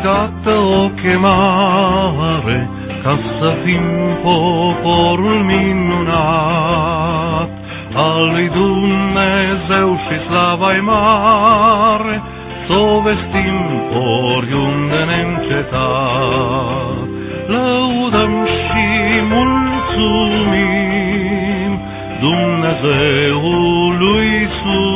dată o chemare ca să fim poporul minunat al lui Dumnezeu și slava-i mare, s-o vestim oriunde neîncetat. Lăudăm și mulțumim Dumnezeului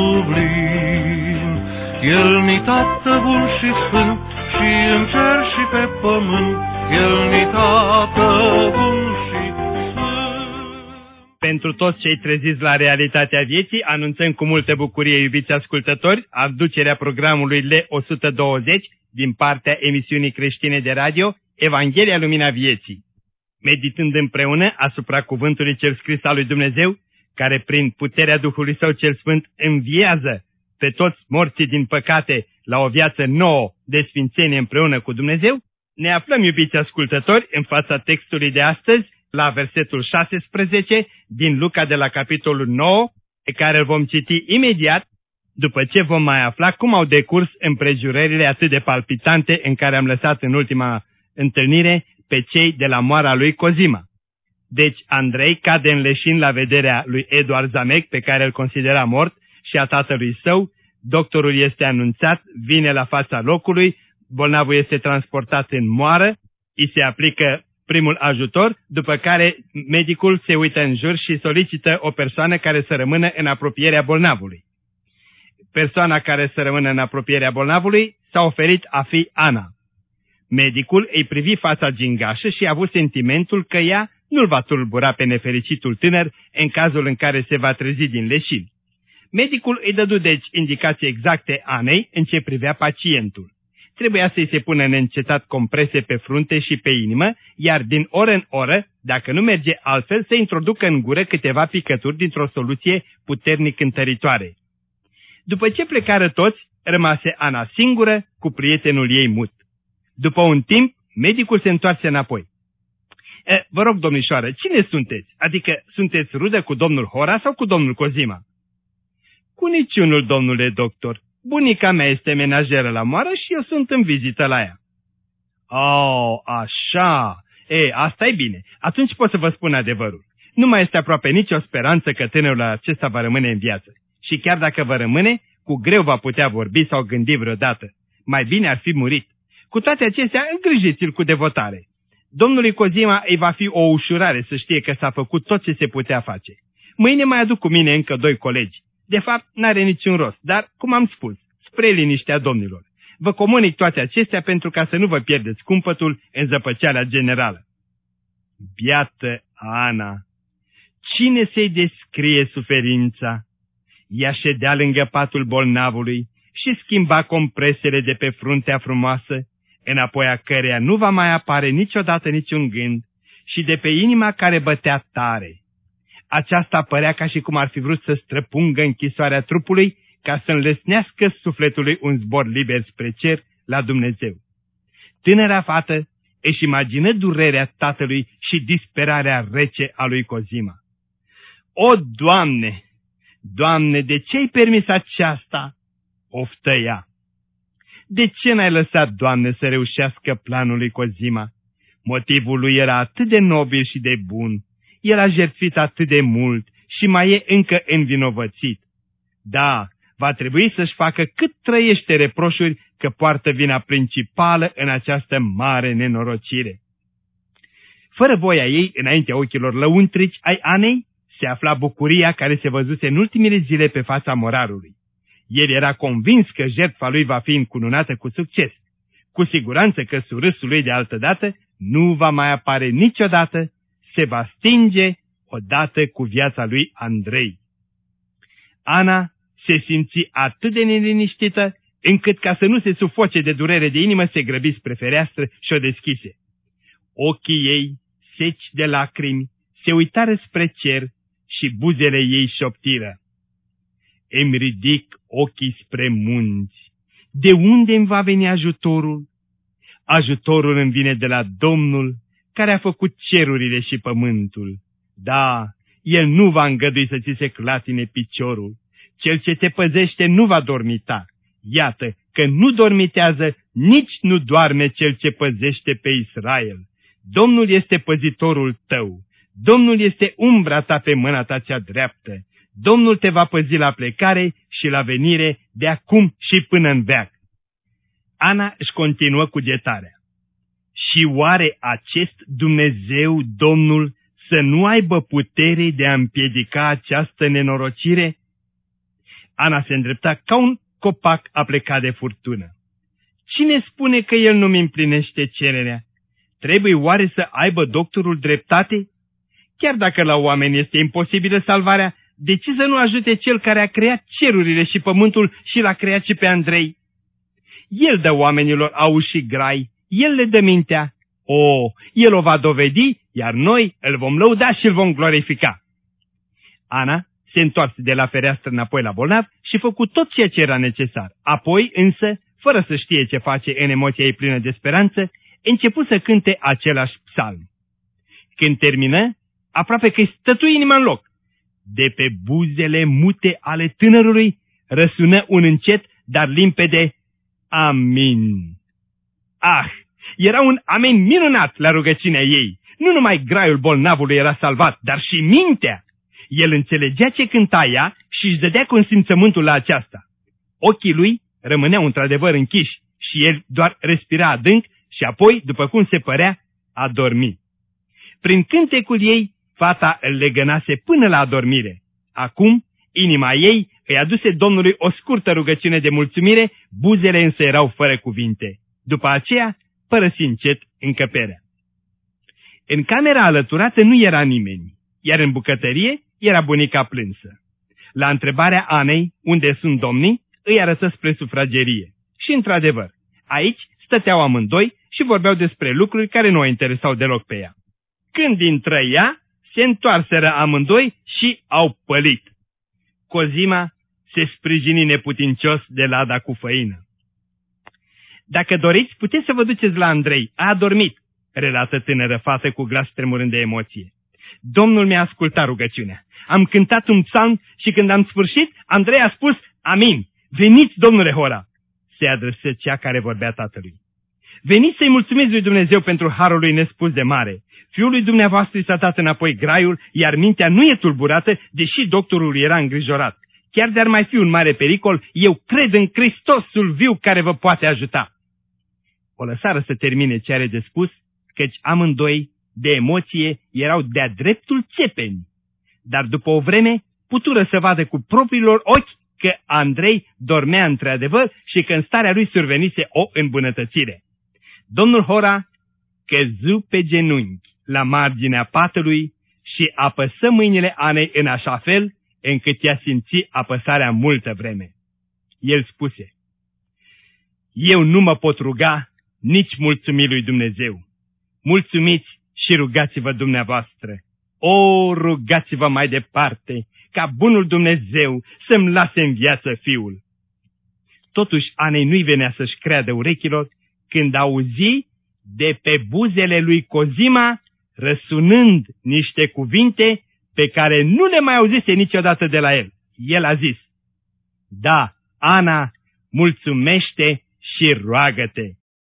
sublim. El-ni Tată bun și sfânt, și în cer și pe pământ, El-ni Tată bun și sfânt. Pentru toți cei treziți la realitatea vieții, anunțăm cu multă bucurie, iubiți ascultători, aducerea programului L120 din partea emisiunii creștine de radio Evanghelia Lumina Vieții. Meditând împreună asupra cuvântului cel scris al lui Dumnezeu, care prin puterea Duhului Său cel Sfânt înviază pe toți morții din păcate la o viață nouă de sfințenie împreună cu Dumnezeu, ne aflăm, iubiți ascultători, în fața textului de astăzi, la versetul 16 din Luca de la capitolul 9, pe care îl vom citi imediat, după ce vom mai afla cum au decurs împrejurările atât de palpitante în care am lăsat în ultima întâlnire pe cei de la moara lui Cozima. Deci Andrei cade în leșin la vederea lui Eduard Zamec, pe care îl considera mort, și a tatălui său. Doctorul este anunțat, vine la fața locului, bolnavul este transportat în moară, îi se aplică primul ajutor, după care medicul se uită în jur și solicită o persoană care să rămână în apropierea bolnavului. Persoana care să rămână în apropierea bolnavului s-a oferit a fi Ana. Medicul îi privi fața gingașă și a avut sentimentul că ea nu-l va tulbura pe nefericitul tânăr în cazul în care se va trezi din leșin. Medicul îi dădu deci indicații exacte Anei în ce privea pacientul. Trebuia să-i se pună neîncetat comprese pe frunte și pe inimă, iar din oră în oră, dacă nu merge altfel, să introducă în gură câteva picături dintr-o soluție puternic întăritoare. După ce plecară toți, rămase Ana singură cu prietenul ei mut. După un timp, medicul se întoarse înapoi. Vă rog, domnișoară, cine sunteți? Adică sunteți rudă cu domnul Hora sau cu domnul Cozima? Cu niciunul, domnule doctor. Bunica mea este menajeră la moară și eu sunt în vizită la ea. Oh, așa. Asta e bine. Atunci pot să vă spun adevărul. Nu mai este aproape nicio speranță că tânărul acesta va rămâne în viață. Și chiar dacă va rămâne, cu greu va putea vorbi sau gândi vreodată. Mai bine ar fi murit. Cu toate acestea, îngrijiți-l cu devotare. Domnului Cozima îi va fi o ușurare să știe că s-a făcut tot ce se putea face. Mâine mai aduc cu mine încă 2 colegi. De fapt, n-are niciun rost, dar, cum am spus, spre liniștea domnilor. Vă comunic toate acestea pentru ca să nu vă pierdeți cumpătul în zăpăceala generală. Biată Ana! Cine să-i descrie suferința? Ea ședea lângă patul bolnavului și schimba compresele de pe fruntea frumoasă, înapoi a căreia nu va mai apare niciodată niciun gând, și de pe inima care bătea tare. Aceasta părea ca și cum ar fi vrut să străpungă închisoarea trupului ca să înlesnească sufletului un zbor liber spre cer la Dumnezeu. Tânăra fată își imagină durerea tatălui și disperarea rece a lui Cozima. O, Doamne! Doamne, de ce-ai permis aceasta? Oftă ea. De ce n-ai lăsat, Doamne, să reușească planul lui Cozima? Motivul lui era atât de nobil și de bun. El a jertfit atât de mult și mai e încă învinovățit. Da, va trebui să-și facă cât trăiește reproșuri că poartă vina principală în această mare nenorocire. Fără voia ei, înaintea ochilor lăuntrici ai Anei, se afla bucuria care se văzuse în ultimele zile pe fața morarului. El era convins că jertfa lui va fi încununată cu succes. Cu siguranță că surâsul lui de altădată nu va mai apare niciodată, se va stinge odată cu viața lui Andrei. Ana se simți atât de neliniștită, încât ca să nu se sufoce de durere de inimă, se grăbi spre fereastră și o deschise. Ochii ei, seci de lacrimi, se uitară spre cer și buzele ei șoptiră: Îmi ridic ochii spre munți. De unde îmi va veni ajutorul? Ajutorul îmi vine de la Domnul, care a făcut cerurile și pământul. Da, El nu va îngădui să ți se clatine piciorul. Cel ce te păzește nu va dormita. Iată, că nu dormitează, nici nu doarme cel ce păzește pe Israel. Domnul este păzitorul tău. Domnul este umbra ta pe mâna ta cea dreaptă. Domnul te va păzi la plecare și la venire de acum și până în veac. Ana își continuă cugetarea. Și oare acest Dumnezeu, Domnul, să nu aibă putere de a împiedica această nenorocire? Ana se îndrepta ca un copac aplecat de furtună. Cine spune că el nu-mi împlinește cererea? Trebuie oare să aibă doctorul dreptate? Chiar dacă la oameni este imposibilă salvarea, de ce să nu ajute cel care a creat cerurile și pământul și l-a creat și pe Andrei? El dă oamenilor auzi și grai, el le dă mintea. El o va dovedi, iar noi îl vom lăuda și îl vom glorifica. Ana se întoarse de la fereastră înapoi la bolnav și făcu tot ceea ce era necesar. Apoi, însă, fără să știe ce face în emoția ei plină de speranță, începu să cânte același psalm. Când termină, aproape că îi stătui inima în loc. De pe buzele mute ale tânărului răsună un încet, dar limpede amin. Era un amin minunat la rugăciunea ei. Nu numai graiul bolnavului era salvat, dar și mintea. El înțelegea ce cânta ea și își dădea consimțământul la aceasta. Ochii lui rămâneau într-adevăr închiși și el doar respira adânc și apoi, după cum se părea, a dormit. Prin cântecul ei, fata îl legănase până la adormire. Acum, inima ei îi aduse Domnului o scurtă rugăciune de mulțumire, buzele însă erau fără cuvinte. După aceea, părăsi încet încăperea. În camera alăturată nu era nimeni, iar în bucătărie era bunica plânsă. La întrebarea Anei, unde sunt domnii, îi arătă spre sufragerie. Și într-adevăr, aici stăteau amândoi și vorbeau despre lucruri care nu o interesau deloc pe ea. Când intră ea, se întoarseră amândoi și au pălit. Cozima se sprijini neputincios de lada cu făină. Dacă doriți, puteți să vă duceți la Andrei. A adormit, relată tânără fată cu glas tremurând de emoție. Domnul mi-a ascultat rugăciunea. Am cântat un psalm și când am sfârșit, Andrei a spus amin. Veniți, domnule Hora, se adresă cea care vorbea tatălui. Veniți să-i mulțumiți lui Dumnezeu pentru harul lui nespus de mare. Fiul lui dumneavoastră i s-a dat înapoi graiul, iar mintea nu e tulburată, deși doctorul era îngrijorat. Chiar de-ar mai fi un mare pericol, eu cred în Hristosul viu care vă poate ajuta. O lăsară să termine ce are de spus, căci amândoi, de emoție, erau de-a dreptul țepeni. Dar după o vreme, putură să vadă cu propriilor ochi că Andrei dormea într-adevăr și că în starea lui survenise o îmbunătățire. Domnul Hora căzu pe genunchi la marginea patului și apăsă mâinile Anei în așa fel încât ea simți apăsarea multă vreme. El spuse: eu nu mă pot ruga, nici mulțumi lui Dumnezeu. Mulțumiți și rugați-vă dumneavoastră. Rugați-vă mai departe, ca bunul Dumnezeu să-mi lase în viață fiul. Totuși Anei nu-i venea să-și creadă urechilor când auzi de pe buzele lui Cozima răsunând niște cuvinte pe care nu le mai auzise niciodată de la el. El a zis: da, Ana, mulțumește și roagă-te.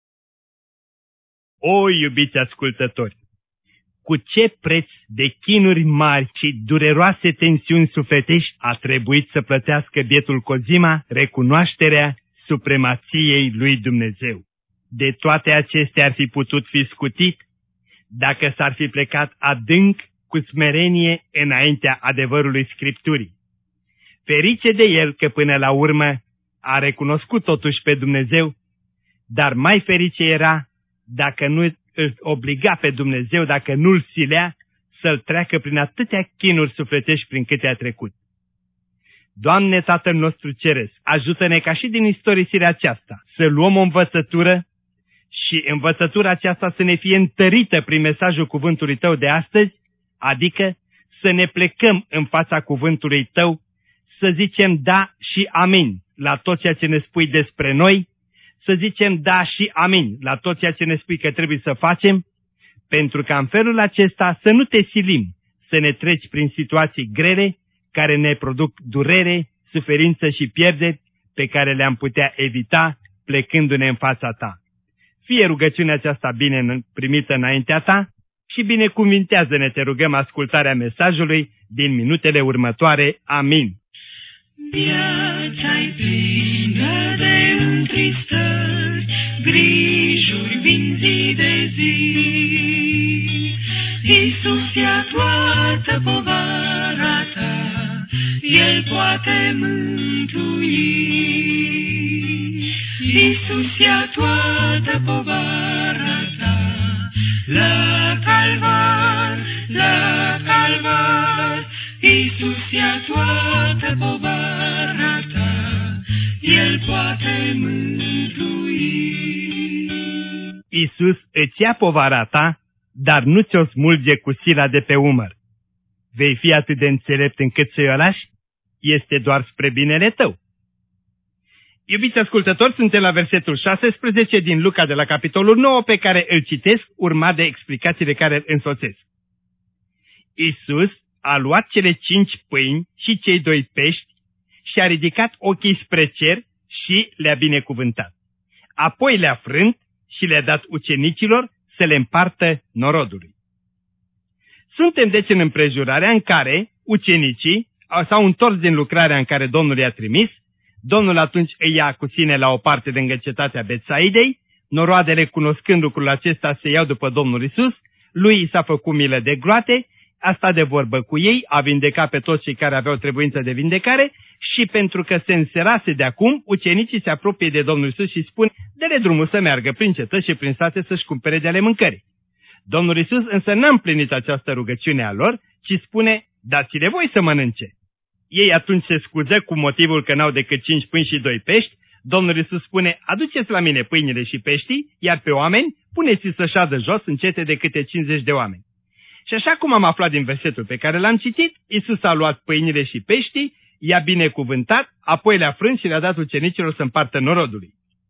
O, iubiți ascultători, cu ce preț de chinuri mari și dureroase tensiuni sufletești a trebuit să plătească bietul Cozima recunoașterea supremației lui Dumnezeu. De toate acestea ar fi putut fi scutit dacă s-ar fi plecat adânc cu smerenie înaintea adevărului Scripturii. Ferice de el că până la urmă a recunoscut totuși pe Dumnezeu, dar mai ferice era dacă nu îl obliga pe Dumnezeu, dacă nu-l silea să-l treacă prin atâtea chinuri sufletești prin câte a trecut. Doamne, Tatăl nostru Ceresc, ajută-ne ca și din istorisirea aceasta să luăm o învățătură și învățătura aceasta să ne fie întărită prin mesajul cuvântului Tău de astăzi, adică să ne plecăm în fața cuvântului Tău, să zicem da și amin la tot ceea ce ne spui despre noi, să zicem da și amin la tot ceea ce ne spui că trebuie să facem, pentru ca în felul acesta să nu te silim să ne treci prin situații grele care ne produc durere, suferință și pierderi pe care le-am putea evita plecându-ne în fața ta. Fie rugăciunea aceasta bine primită înaintea ta și binecuvintează-ne, te rugăm, ascultarea mesajului din minutele următoare. Amin. Viața-i plină de întristări, grijuri vin zi de zi. Iisus ia toată povara ta, El poate mântui. Iisus ia toată povara ta, la calvar, la calvar. Iisus ia toată povara ta, El poate mântui. Iisus îți ia povara ta, dar nu ți-o smulge cu sila de pe umăr. Vei fi atât de înțelept încât să-i o lași? Este doar spre binele tău. Iubiți ascultători, suntem la versetul 16 din Luca de la capitolul 9, pe care îl citesc, urmat de explicațiile care îl însoțesc. Iisus a luat cele 5 pâini și cei 2 pești și a ridicat ochii spre cer și le-a binecuvântat. Apoi le-a frânt și le-a dat ucenicilor să le împartă norodului. Suntem deci în împrejurarea în care ucenicii s-au întors din lucrarea în care Domnul i-a trimis. Domnul atunci îi ia cu sine la o parte lângă cetatea Betsaidei, noroadele, cunoscând lucrul acesta, se iau după Domnul Iisus, lui i s-a făcut milă de gloate, a stat de vorbă cu ei, a vindecat pe toți cei care aveau trebuință de vindecare și pentru că se înserase de acum, ucenicii se apropie de Domnul Iisus și spun: dă-le drumul să meargă prin cetăți și prin sate să-și cumpere de ale mâncării. Domnul Iisus însă n-a împlinit această rugăciune a lor, ci spune: dați-le voi să mănânce. Ei atunci se scuză cu motivul că n-au decât 5 pâini și 2 pești. Domnul Iisus spune: aduceți la mine pâinile și peștii, iar pe oameni puneți-i să șadă jos în cete de câte 50 de oameni. Și așa cum am aflat din versetul pe care l-am citit, Iisus a luat pâinile și peștii, i-a binecuvântat, apoi le-a frânt și le-a dat ucenicilor să împartă norodului.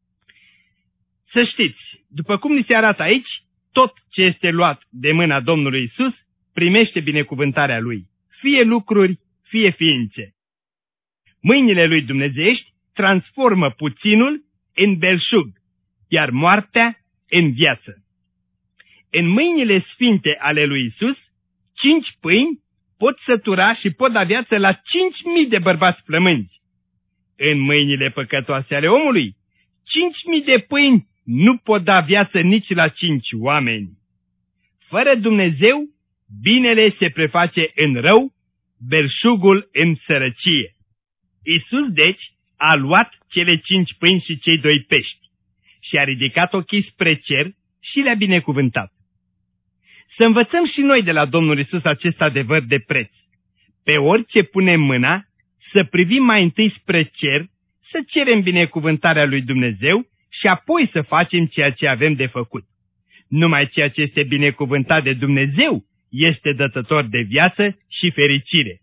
Să știți, după cum ni se arată aici, tot ce este luat de mâna Domnului Iisus primește binecuvântarea Lui, fie lucruri, fie ființe. Mâinile Lui dumnezeiești transformă puținul în belșug, iar moartea în viață. În mâinile sfinte ale lui Iisus, 5 pâini pot sătura și pot da viață la 5.000 de bărbați flămânzi. În mâinile păcătoase ale omului, 5.000 de pâini nu pot da viață nici la 5 oameni. Fără Dumnezeu, binele se preface în rău, belșugul în sărăcie. Iisus, deci, a luat cele 5 pâini și cei 2 pești și a ridicat ochii spre cer și le-a binecuvântat. Să învățăm și noi de la Domnul Iisus acest adevăr de preț. Pe orice punem mâna, să privim mai întâi spre cer, să cerem binecuvântarea lui Dumnezeu și apoi să facem ceea ce avem de făcut. Numai ceea ce este binecuvântat de Dumnezeu este dătător de viață și fericire.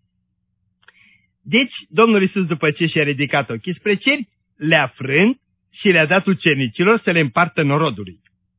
Deci, Domnul Iisus, după ce și-a ridicat ochii spre cer, le-a frânt și le-a dat ucenicilor să le împartă norodului.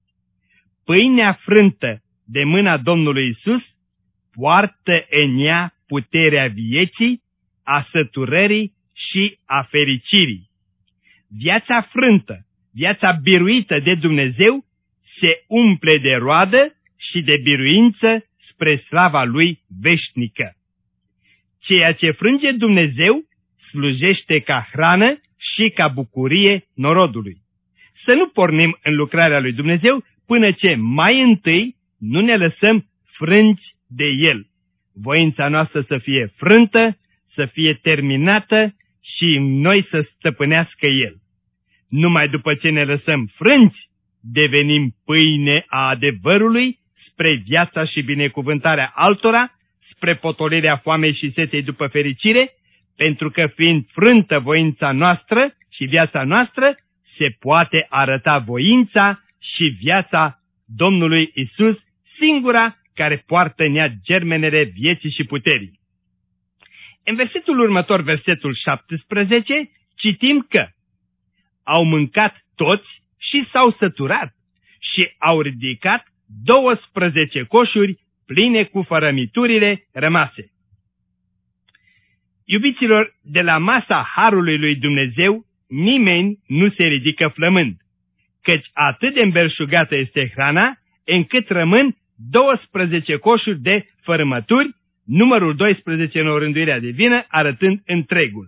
Pâinea frântă de mâna Domnului Iisus poartă în ea puterea vieții, a săturării și a fericirii. Viața frântă, viața biruită de Dumnezeu, se umple de roadă și de biruință spre slava Lui veșnică. Ceea ce frânge Dumnezeu slujește ca hrană și ca bucurie norodului. Să nu pornim în lucrarea lui Dumnezeu până ce mai întâi nu ne lăsăm frânți de El. Voința noastră să fie frântă, să fie terminată și noi să stăpânească El. Numai după ce ne lăsăm frânți, devenim pâine a adevărului spre viața și binecuvântarea altora, spre potolirea foamei și setei după fericire, pentru că fiind frântă voința noastră și viața noastră, se poate arăta voința și viața Domnului Iisus, singura care poartă în ea germenele vieții și puterii. În versetul următor, versetul 17, citim că au mâncat toți și s-au săturat și au ridicat 12 coșuri pline cu fărămiturile rămase. Iubiților, de la masa harului lui Dumnezeu nimeni nu se ridică flămând, căci atât de îmbelșugată este hrana, încât rămân 12 coșuri de fărâmături, numărul 12 în orânduirea divină, arătând întregul.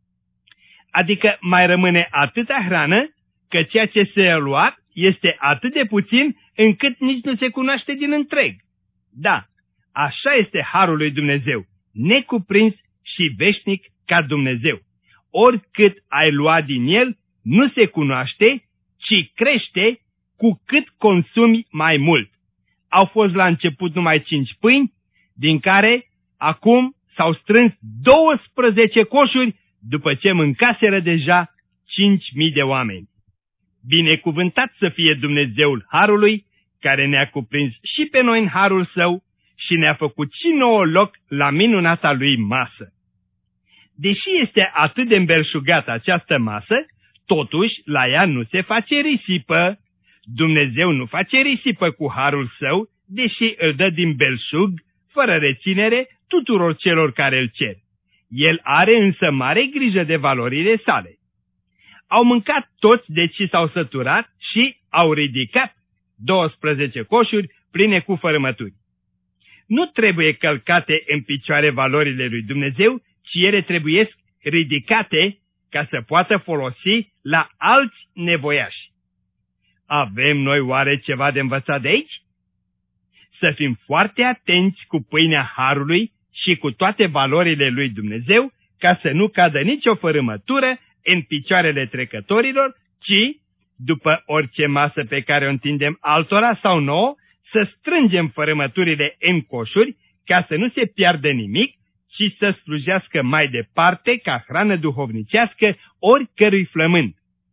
Adică mai rămâne atâta hrană, că ceea ce s-a luat este atât de puțin, încât nici nu se cunoaște din întreg. Da, așa este harul lui Dumnezeu, necuprins și veșnic ca Dumnezeu. Oricât ai luat din el, nu se cunoaște, ci crește cu cât consumi mai mult. Au fost la început numai 5 pâini, din care acum s-au strâns 12 coșuri, după ce mâncaseră deja 5.000 de oameni. Binecuvântat să fie Dumnezeul harului, care ne-a cuprins și pe noi în harul său și ne-a făcut și nouă loc la minunata lui masă. Deși este atât de îmbelșugată această masă, totuși la ea nu se face risipă. Dumnezeu nu face risipă cu harul său, deși îl dă din belșug, fără reținere, tuturor celor care îl cer. El are însă mare grijă de valorile sale. Au mâncat toți, deci s-au săturat și au ridicat 12 coșuri pline cu fărâmături. Nu trebuie călcate în picioare valorile lui Dumnezeu, ci ele trebuie ridicate ca să poată folosi la alți nevoiași. Avem noi oare ceva de învățat de aici? Să fim foarte atenți cu pâinea harului și cu toate valorile lui Dumnezeu, ca să nu cadă nicio fărâmătură în picioarele trecătorilor, ci, după orice masă pe care o întindem altora sau nouă, să strângem fărâmăturile în coșuri, ca să nu se piardă nimic, ci să slujească mai departe ca hrană duhovnicească oricărui flămând.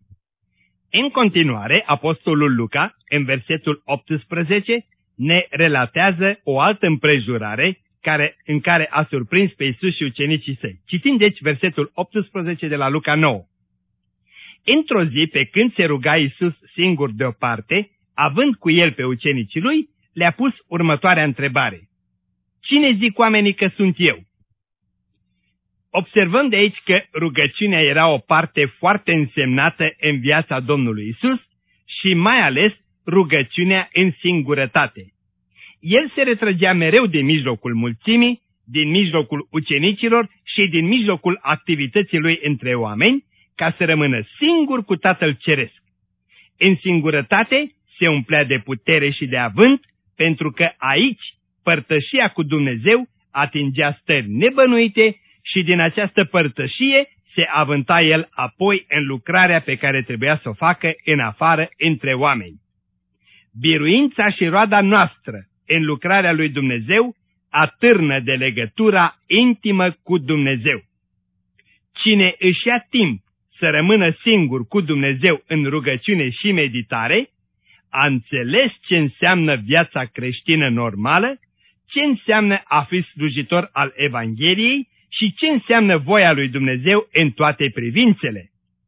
În continuare, apostolul Luca, în versetul 18, ne relatează o altă împrejurare în care a surprins pe Iisus și ucenicii săi. Citim deci versetul 18 de la Luca 9. Într-o zi, pe când se ruga Iisus singur deoparte, având cu el pe ucenicii lui, le-a pus următoarea întrebare. Cine zic oamenii că sunt eu? Observăm de aici că rugăciunea era o parte foarte însemnată în viața Domnului Iisus și mai ales rugăciunea în singurătate. El se retrăgea mereu din mijlocul mulțimii, din mijlocul ucenicilor și din mijlocul activității lui între oameni, ca să rămână singur cu Tatăl Ceresc. În singurătate se umplea de putere și de avânt, pentru că aici părtășia cu Dumnezeu atingea stări nebănuite și din această părtășie se avânta el apoi în lucrarea pe care trebuia să o facă în afară între oameni. Biruința și roada noastră în lucrarea lui Dumnezeu atârnă de legătura intimă cu Dumnezeu. Cine își ia timp să rămână singur cu Dumnezeu în rugăciune și meditare, a înțeles ce înseamnă viața creștină normală, ce înseamnă a fi slujitor al Evangheliei și ce înseamnă voia lui Dumnezeu în toate privințele.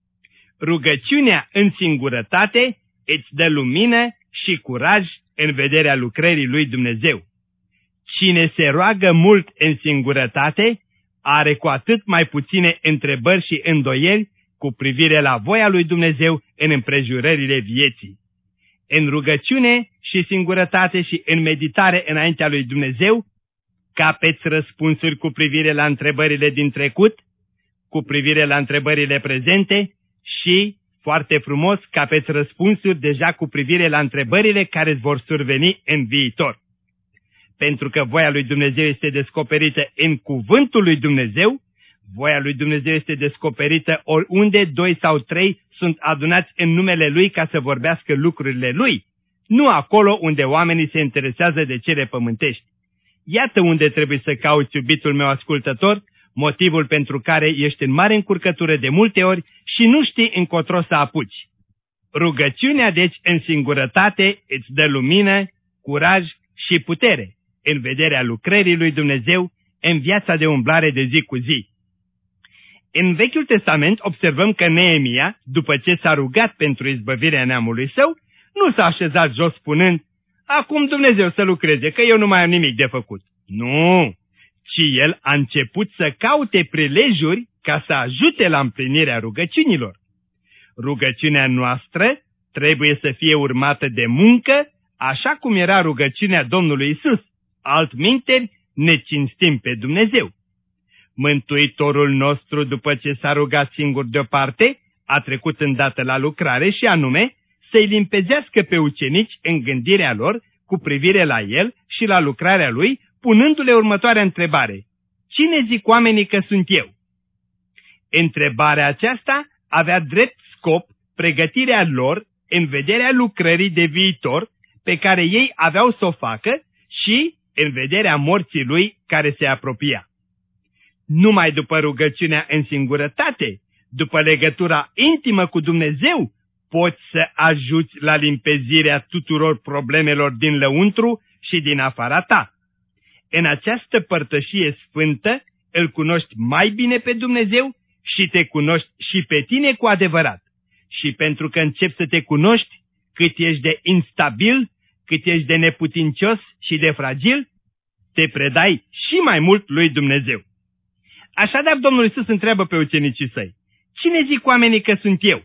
Rugăciunea în singurătate îți dă lumină și curaj în vederea lucrării lui Dumnezeu. Cine se roagă mult în singurătate are cu atât mai puține întrebări și îndoieli cu privire la voia lui Dumnezeu în împrejurările vieții. În rugăciune și singurătate și în meditare înaintea lui Dumnezeu, capeți răspunsuri cu privire la întrebările din trecut, cu privire la întrebările prezente și, foarte frumos, capeți răspunsuri deja cu privire la întrebările care îți vor surveni în viitor. Pentru că voia lui Dumnezeu este descoperită în cuvântul lui Dumnezeu, voia lui Dumnezeu este descoperită oriunde 2 sau 3 sunt adunați în numele Lui ca să vorbească lucrurile Lui, nu acolo unde oamenii se interesează de cele pământești. Iată unde trebuie să cauți, iubitul meu ascultător, motivul pentru care ești în mare încurcătură de multe ori și nu știi încotro să apuci. Rugăciunea, deci, în singurătate îți dă lumină, curaj și putere în vederea lucrării lui Dumnezeu în viața de umblare de zi cu zi. În Vechiul Testament observăm că Neemia, după ce s-a rugat pentru izbăvirea neamului său, nu s-a așezat jos spunând, acum Dumnezeu să lucreze, că eu nu mai am nimic de făcut. Nu, ci el a început să caute prilejuri ca să ajute la împlinirea rugăciunilor. Rugăciunea noastră trebuie să fie urmată de muncă, așa cum era rugăciunea Domnului Isus. Altminteri ne cinstim pe Dumnezeu. Mântuitorul nostru, după ce s-a rugat singur deoparte, a trecut îndată la lucrare și anume să-i limpezească pe ucenici în gândirea lor cu privire la el și la lucrarea lui, punându-le următoarea întrebare: cine zic oamenii că sunt eu? Întrebarea aceasta avea drept scop pregătirea lor în vederea lucrării de viitor pe care ei aveau să o facă și în vederea morții lui care se apropia. Numai după rugăciunea în singurătate, după legătura intimă cu Dumnezeu, poți să ajuți la limpezirea tuturor problemelor din lăuntru și din afara ta. În această părtășie sfântă îl cunoști mai bine pe Dumnezeu și te cunoști și pe tine cu adevărat. Și pentru că începi să te cunoști, cât ești de instabil, cât ești de neputincios și de fragil, te predai și mai mult lui Dumnezeu. Așadar, Domnul Iisus întreabă pe ucenicii săi: cine zic oamenii că sunt eu?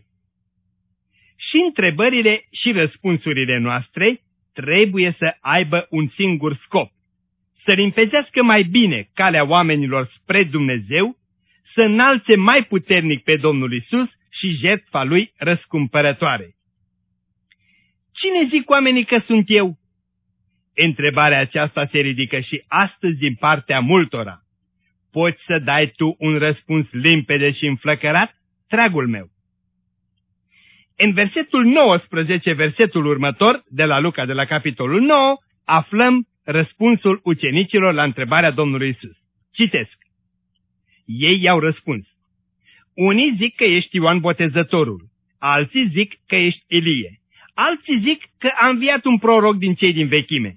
Și întrebările și răspunsurile noastre trebuie să aibă un singur scop: să limpezească mai bine calea oamenilor spre Dumnezeu, să înalțe mai puternic pe Domnul Iisus și jertfa lui răscumpărătoare. Cine zic oamenii că sunt eu? Întrebarea aceasta se ridică și astăzi din partea multora. Poți să dai tu un răspuns limpede și înflăcărat, dragul meu? În versetul 19, versetul următor, de la Luca, de la capitolul 9, aflăm răspunsul ucenicilor la întrebarea Domnului Iisus. Citesc. Ei i-au răspuns: unii zic că ești Ioan Botezătorul, alții zic că ești Ilie, alții zic că a înviat un proroc din cei din vechime.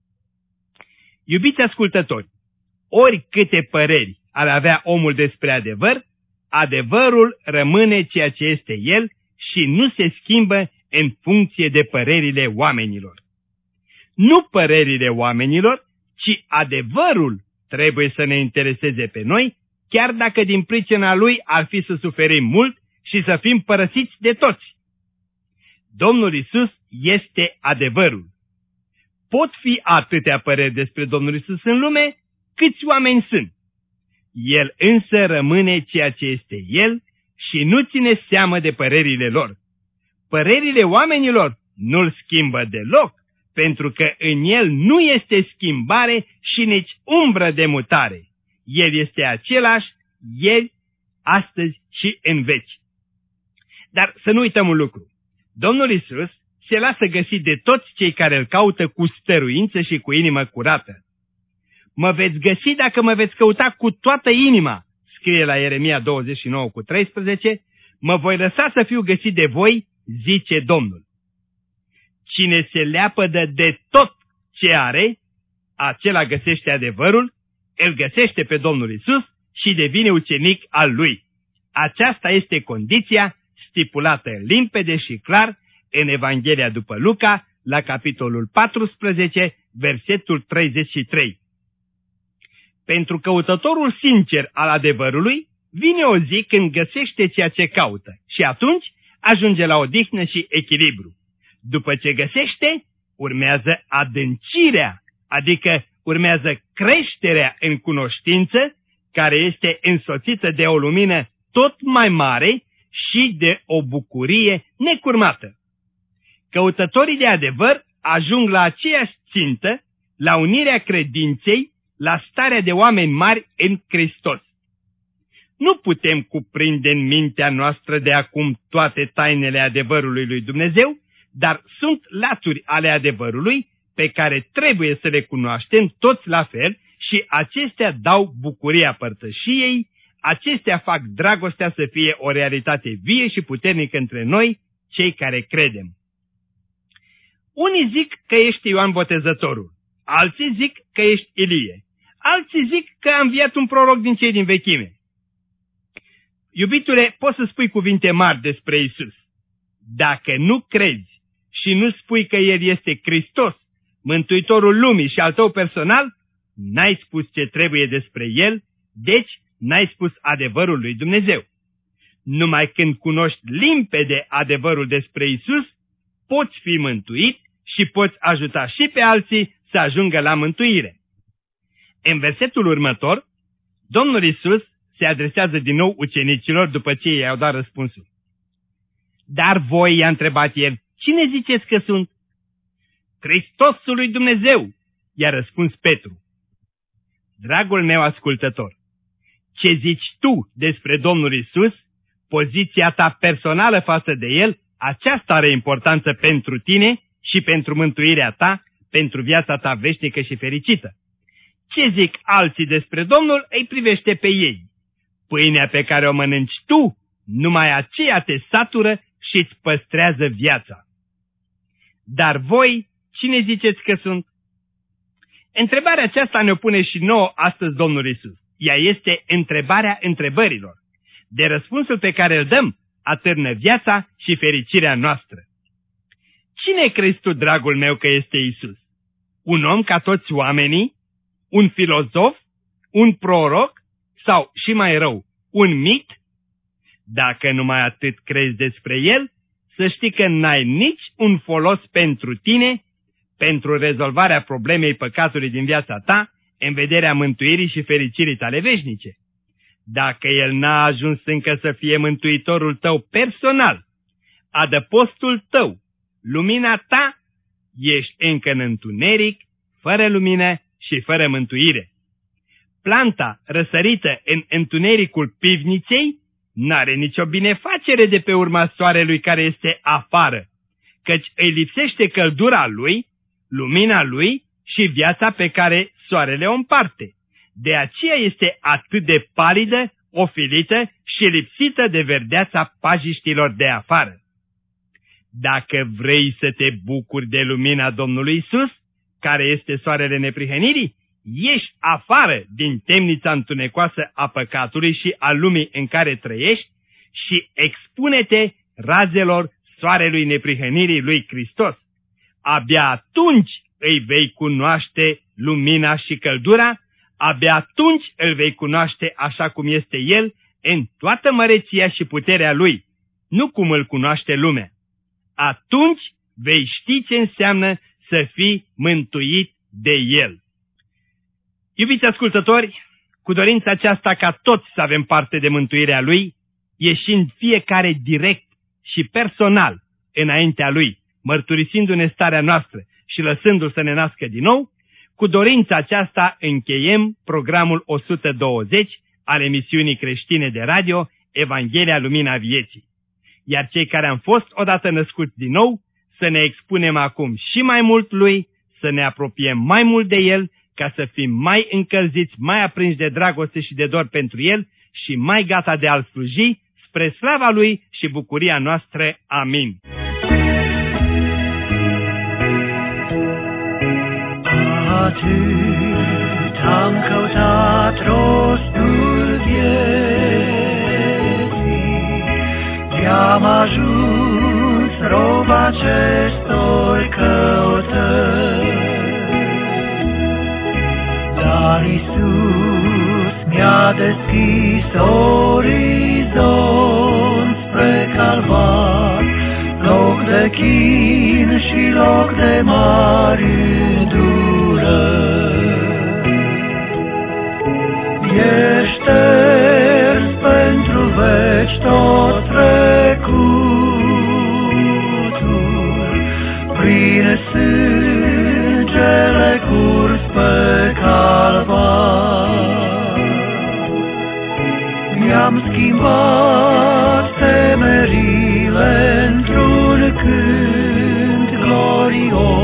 Iubiți ascultători, oricâte păreri ar avea omul despre adevăr, adevărul rămâne ceea ce este el și nu se schimbă în funcție de părerile oamenilor. Nu părerile oamenilor, ci adevărul trebuie să ne intereseze pe noi, chiar dacă din pricina lui ar fi să suferim mult și să fim părăsiți de toți. Domnul Iisus este adevărul. Pot fi atâtea păreri despre Domnul Iisus în lume, câți oameni sunt. El însă rămâne ceea ce este El și nu ține seamă de părerile lor. Părerile oamenilor nu-L schimbă deloc, pentru că în El nu este schimbare și nici umbră de mutare. El este același, ieri, astăzi și în veci. Dar să nu uităm un lucru. Domnul Iisus se lasă găsit de toți cei care îl caută cu stăruință și cu inimă curată. Mă veți găsi dacă mă veți căuta cu toată inima, scrie la Ieremia 29:13, mă voi lăsa să fiu găsit de voi, zice Domnul. Cine se leapădă de tot ce are, acela găsește adevărul, îl găsește pe Domnul Iisus și devine ucenic al lui. Aceasta este condiția stipulată limpede și clar în Evanghelia după Luca, la capitolul 14, versetul 33. Pentru căutătorul sincer al adevărului, vine o zi când găsește ceea ce caută și atunci ajunge la odihnă și echilibru. După ce găsește, urmează adâncirea, adică urmează creșterea în cunoștință, care este însoțită de o lumină tot mai mare și de o bucurie necurmată. Căutătorii de adevăr ajung la aceeași țintă, la unirea credinței, la starea de oameni mari în Hristos. Nu putem cuprinde în mintea noastră de acum toate tainele adevărului lui Dumnezeu, dar sunt laturi ale adevărului pe care trebuie să le cunoaștem toți la fel și acestea dau bucuria părtășiei, acestea fac dragostea să fie o realitate vie și puternică între noi, cei care credem. Unii zic că ești Ioan Botezătorul, alții zic că ești Ilie, alții zic că a înviat un proroc din cei din vechime. Iubitule, poți să spui cuvinte mari despre Iisus. Dacă nu crezi și nu spui că El este Hristos, Mântuitorul lumii și al tău personal, n-ai spus ce trebuie despre El, deci n-ai spus adevărul lui Dumnezeu. Numai când cunoști limpede adevărul despre Isus, poți fi mântuit și poți ajuta și pe alții să ajungă la mântuire. În versetul următor, Domnul Isus se adresează din nou ucenicilor după ce i-au dat răspunsul. Dar voi, i-a întrebat el, cine ziceți că sunt? Hristosul lui Dumnezeu, i-a răspuns Petru. Dragul meu ascultător, ce zici tu despre Domnul Isus, poziția ta personală față de El, aceasta are importanță pentru tine și pentru mântuirea ta, pentru viața ta veșnică și fericită. Ce zic alții despre Domnul, îi privește pe ei. Pâinea pe care o mănânci tu, numai aceea te satură și îți păstrează viața. Dar voi, cine ziceți că sunt? Întrebarea aceasta ne-o pune și nouă astăzi Domnul Isus. Ea este întrebarea întrebărilor. De răspunsul pe care îl dăm, atârnă viața și fericirea noastră. Cine crezi tu, dragul meu, că este Isus? Un om ca toți oamenii? Un filozof? Un proroc? Sau, și mai rău, un mit? Dacă numai atât crezi despre el, să știi că n-ai nici un folos pentru tine, pentru rezolvarea problemei păcatului din viața ta, în vederea mântuirii și fericirii tale veșnice. Dacă el n-a ajuns încă să fie mântuitorul tău personal, adăpostul tău, lumina ta, ești încă în întuneric, fără lumină și fără mântuire. Planta răsărită în întunericul pivniței n-are nicio binefacere de pe urma soarelui care este afară, căci îi lipsește căldura lui, lumina lui și viața pe care soarele o împarte. De aceea este atât de palidă, ofilită și lipsită de verdeața pajiștilor de afară. Dacă vrei să te bucuri de lumina Domnului Isus, care este soarele neprihănirii, ieși afară din temnița întunecoasă a păcatului și a lumii în care trăiești și expune-te razelor soarelui neprihănirii lui Hristos. Abia atunci îi vei cunoaște lumina și căldura, abia atunci îl vei cunoaște așa cum este El, în toată măreția și puterea Lui, nu cum îl cunoaște lumea. Atunci vei ști ce înseamnă să fii mântuit de El. Iubiți ascultători, cu dorința aceasta ca toți să avem parte de mântuirea Lui, ieșind fiecare direct și personal înaintea Lui, mărturisindu-ne starea noastră și lăsându-L să ne nască din nou, cu dorința aceasta încheiem programul 120 al emisiunii creștine de radio Evanghelia Lumina Vieții. Iar cei care am fost odată născuți din nou, să ne expunem acum și mai mult Lui, să ne apropiem mai mult de El, ca să fim mai încălziți, mai aprinși de dragoste și de dor pentru El și mai gata de a-L sluji, spre slava Lui și bucuria noastră. Amin. Atât am căutat rostul vieții, de-am ajuns rob acestor căutări. Dar Iisus mi-a deschis orizont spre Calvar, loc de chin și loc de mari îndurări. Ești șters pentru veci tot trecutul, prin sângele curs pe Calvar. Mi-am schimbat temerile într-un cânt glorios,